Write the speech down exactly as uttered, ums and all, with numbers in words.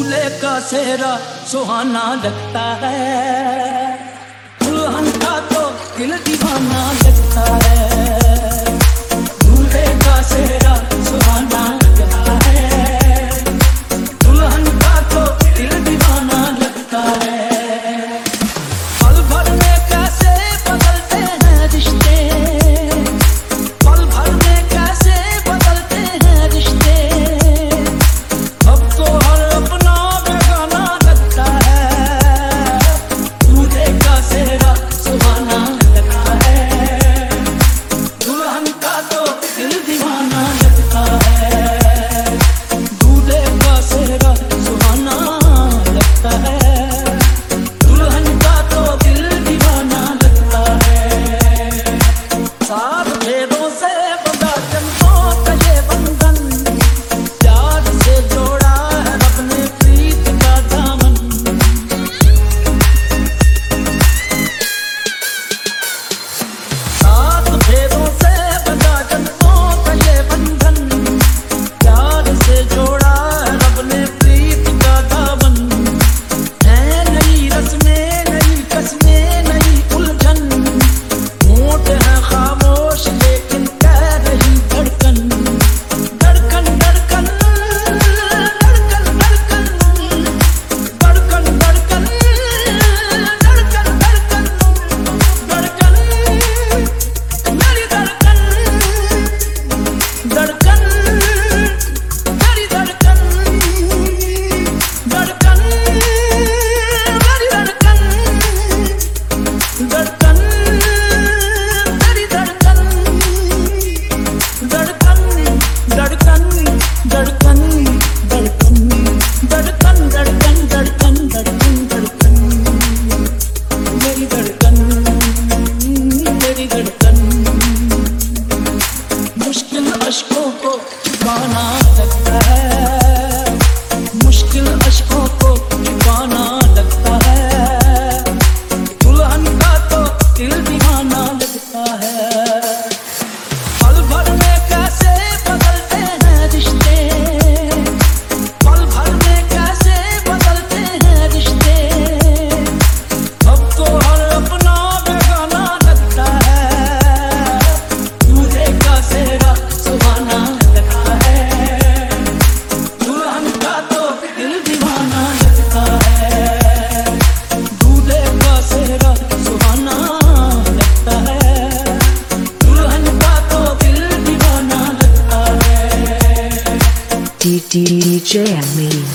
दूल्हे का सेहरा सुहाना लगता है, दुल्हन का तो दिल दीवाना लगता है। दूल्हे का सेहरा सुहाना लगता है, दुल्हन का तो दिल दीवाना लगता है। पल भर में कैसे बदलते हैं रिश्ते, पल भर में कैसे बदलते हैं रिश्ते। अब तो हर अपना बेगाना लगता है, दूल्हे का सेहरा सुहाना लगता है, दुल्हन का तो दिल दीवाना लगता है। दूल्हे का सेहरा सुहाना लगता है, दुल्हन का तो दिल दीवाना लगता है। सात भेदों से बंधा जन्मों का ये बंधन, प्यार से जोड़ा है रब ने प्रीत का दामन। सात भेदों से बंधा जन्मों का ये बंधन, प्यार से जोड़ा है रब ने प्रीत का दामन। है नई रस्में नई कस्में नई उलझन, होंठ है खामोश लेकिन कह रही धड़कन। धड़कन धड़कन धड़कन धड़कन धड़कन धड़कन धड़कन धड़कन धड़कन मेरी धड़कन धड़कन मेरी धड़कन धड़कन मेरी धड़कन धड़कन मेरी धड़कन धड़कन धड़कन धड़कन धड़कन धड़कन धड़कन धड़कन धड़कन धड़कन मेरी धड़कन मेरी धड़कन। मुश्किल अश्कों को छुपाना लगता है, मुश्किल अश्कों को छुपाना लगता है, दुल्हन का तो दिल दीवाना लगता है। पल भर में कैसे बदलते हैं रिश्ते, पल भर में कैसे बदलते हैं रिश्ते। अब तो हर अपना बेगाना लगता है, दूल्हे का सेहरा सुहाना लगता है, दुल्हन का तो दिल दीवाना लगता है। दूल्हे का सेहरा सुहाना लगता है, दुल्हन का तो दिल दीवाना लगता है। D D J and me.